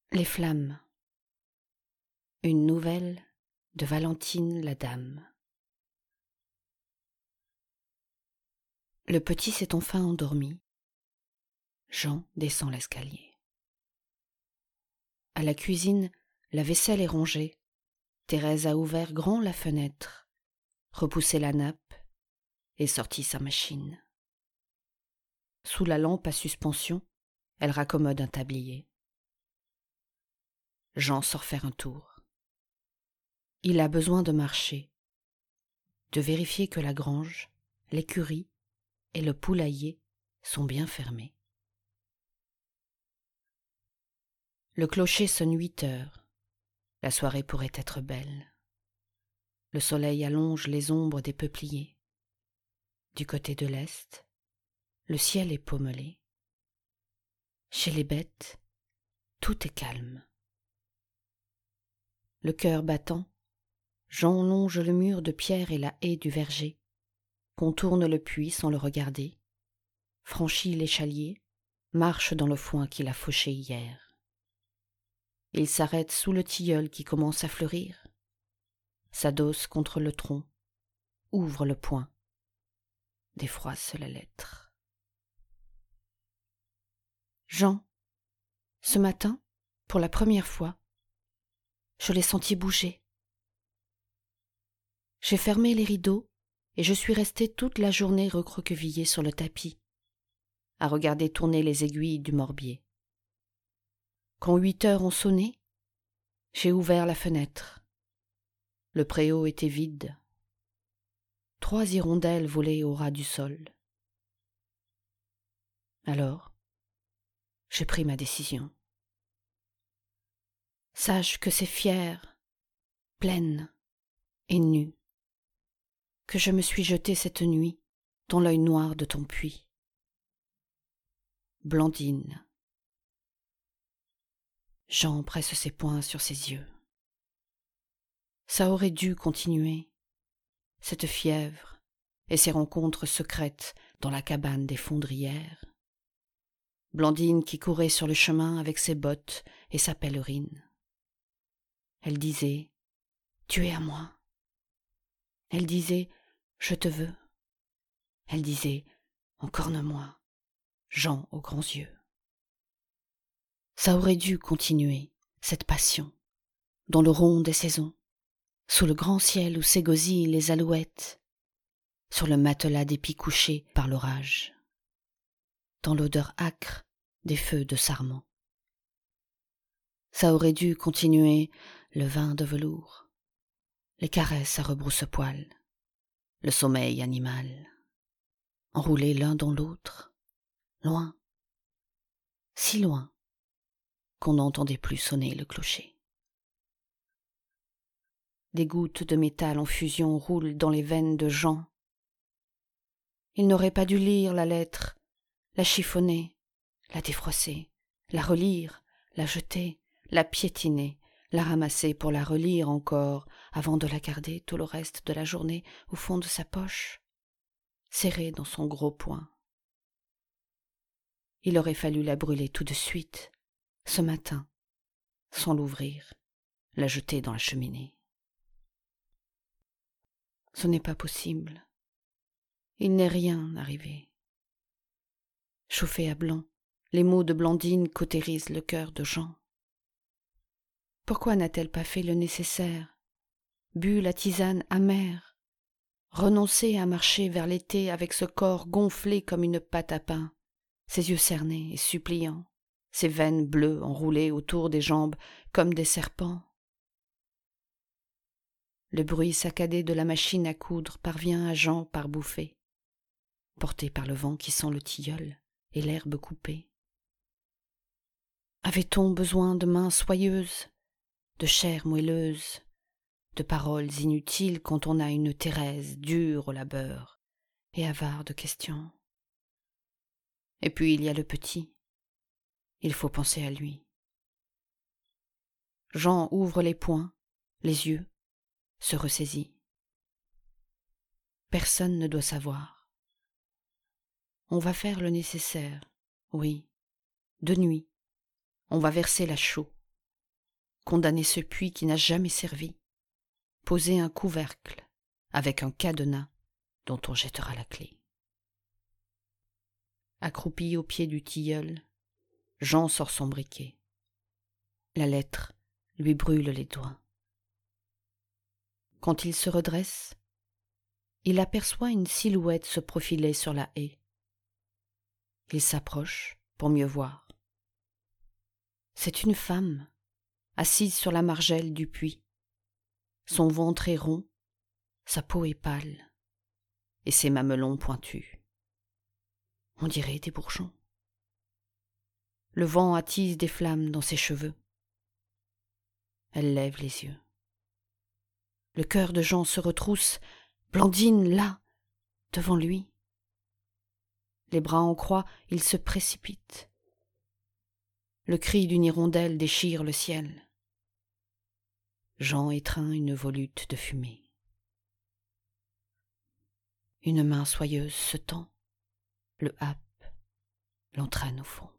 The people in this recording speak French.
Les flammes. Une nouvelle de Valentine la dame. Le petit s'est enfin endormi. Jean descend l'escalier. À la cuisine, la vaisselle est rangée. Thérèse a ouvert grand la fenêtre, repoussé la nappe et sorti sa machine. Sous la lampe à suspension, elle raccommode un tablier. Jean sort faire un tour. Il a besoin de marcher, de vérifier que la grange, l'écurie et le poulailler sont bien fermés. Le clocher sonne 8 heures. La soirée pourrait être belle. Le soleil allonge les ombres des peupliers. Du côté de l'est, le ciel est pommelé. Chez les bêtes, tout est calme. Le cœur battant, Jean longe le mur de pierre et la haie du verger, contourne le puits sans le regarder, franchit l'échalier, marche dans le foin qu'il a fauché hier. Il s'arrête sous le tilleul qui commence à fleurir, s'adosse contre le tronc, ouvre le poing, défroisse la lettre. Jean, ce matin, pour la première fois, je l'ai senti bouger. J'ai fermé les rideaux et je suis restée toute la journée recroquevillée sur le tapis, à regarder tourner les aiguilles du morbier. Quand 8 heures ont sonné, j'ai ouvert la fenêtre. Le préau était vide. 3 hirondelles volaient au ras du sol. Alors, j'ai pris ma décision. Sache que c'est fière, pleine et nue que je me suis jetée cette nuit dans l'œil noir de ton puits. Blandine. Jean presse ses poings sur ses yeux. Ça aurait dû continuer, cette fièvre et ces rencontres secrètes dans la cabane des fondrières. Blandine qui courait sur le chemin avec ses bottes et sa pèlerine. Elle disait « Tu es à moi ». Elle disait « Je te veux ». Elle disait « Encorne-moi », Jean aux grands yeux. Ça aurait dû continuer, cette passion, dans le rond des saisons, sous le grand ciel où s'égosillent les alouettes, sur le matelas d'épis couchés par l'orage, dans l'odeur âcre des feux de sarment. Ça aurait dû continuer le vin de velours, les caresses à rebrousse-poil, le sommeil animal, enroulés l'un dans l'autre, loin, si loin, qu'on n'entendait plus sonner le clocher. Des gouttes de métal en fusion roulent dans les veines de Jean. Il n'aurait pas dû lire la lettre, la chiffonner, la défroisser, la relire, la jeter, la piétiner, la ramasser pour la relire encore avant de la garder tout le reste de la journée au fond de sa poche, serrée dans son gros poing. Il aurait fallu la brûler tout de suite, ce matin, sans l'ouvrir, la jeter dans la cheminée. Ce n'est pas possible. Il n'est rien arrivé. Chauffé à blanc, les mots de Blandine cautérisent le cœur de Jean. Pourquoi n'a-t-elle pas fait le nécessaire, bu la tisane amère, renoncé à marcher vers l'été avec ce corps gonflé comme une pâte à pain, ses yeux cernés et suppliants, ses veines bleues enroulées autour des jambes comme des serpents? Le bruit saccadé de la machine à coudre parvient à Jean par bouffées, porté par le vent qui sent le tilleul et l'herbe coupée. Avait-on besoin de mains soyeuses, de chair moelleuse, de paroles inutiles quand on a une Thérèse dure au labeur et avare de questions? Et puis il y a le petit. Il faut penser à lui. Jean ouvre les poings, les yeux, se ressaisit. Personne ne doit savoir. On va faire le nécessaire, oui, de nuit. On va verser la chaux. condamner ce puits qui n'a jamais servi, poser un couvercle avec un cadenas dont on jettera la clé. Accroupi au pied du tilleul, Jean sort son briquet. La lettre lui brûle les doigts. Quand il se redresse, il aperçoit une silhouette se profiler sur la haie. Il s'approche pour mieux voir. C'est une femme, assise sur la margelle du puits. Son ventre est rond, sa peau est pâle, et ses mamelons pointus. On dirait des bourgeons. Le vent attise des flammes dans ses cheveux. Elle lève les yeux. Le cœur de Jean se retrousse, Blandine, là, devant lui. Les bras en croix, il se précipite. Le cri d'une hirondelle déchire le ciel. Jean étreint une volute de fumée. Une main soyeuse se tend, le happe, l'entraîne au fond.